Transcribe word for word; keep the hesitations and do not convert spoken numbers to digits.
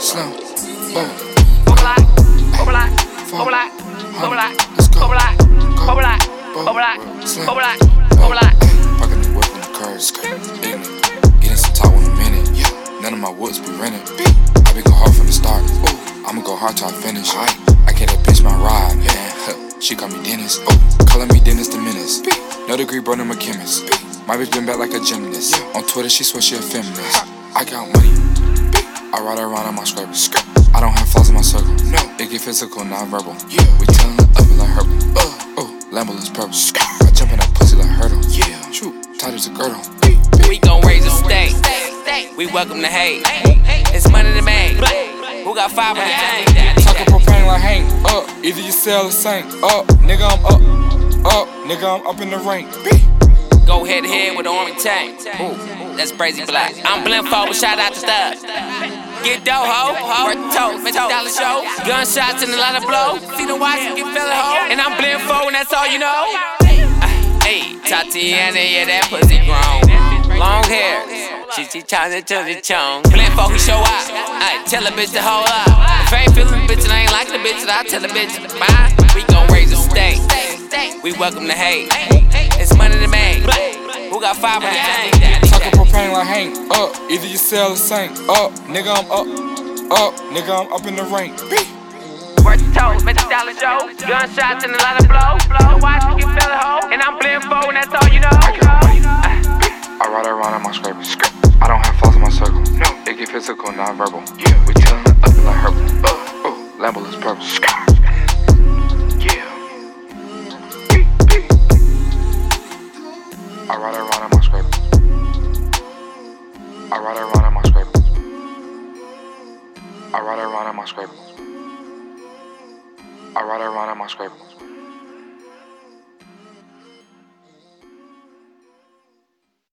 Slim. Boom. Overlap, overlap, overlap, overlap, overlap, overlap, overlap, overlap, overlap. Parking the whip on the curves, eating it. Getting some top in a minute. None of my woods be rented. I be go hard from the start. I'ma go hard till I finish. I get that bitch my ride, man. She call me Dennis. Calling me Dennis the Menace. No degree, bro, I'm a chemist. My bitch been back like a gymnast. On Twitter, she swear she a feminist. I got money. I ride around on my scrapper. I don't have flaws in my circle. No, it get physical, non-verbal. Yeah, we tellin' up it like Herbal. Uh, oh, Lambo is purple. I jump in that pussy like Hurdle. Yeah, true, tight as a girdle. We gon' raise a stake. We welcome the hate. It's money to make. Who got five on the tank? Talkin' propane like Hank. Up, either you sell or sink. Up, nigga, I'm up. Up, nigga, I'm up in the rank. Go head to head with the army tank. Ooh, that's crazy black. I'm blend forward, shout out to Thug. Get dough, ho, ho, worth the toe, fifty dollar show. Gunshots and a lot of blow. See the watch and get feelin' ho. And I'm blend forward, and that's all you know. Hey, Tatiana, yeah, that pussy grown. Long hair, she she tryna to the chong. Blend forward, we show out. I tell a bitch to hold up. If I ain't feelin' the bitch and I ain't like the bitch, I tell the bitch, bye. We gon' raise a stake. We welcome the hate. It's money to make. Who got five on the tank? Talkin' propane like Hank. Up, either you sell or sink. Up, nigga, I'm up. Up, nigga, I'm up in the rank. Worth the toe, fifty dollar show. Gunshots and a lot of blow. Blow, watch you get feelin' ho. And I'm blend forward, and that's all you know. I ride around on my scraper. I don't have flaws in my circle. No, it get physical, non-verbal. Yeah, we tellin' up it like Herbal. Uh, oh, Lambo is purple. Yeah. I ride around on my scraper. I ride around on my scraper. I ride around on my scraper. I ride around on my scraper.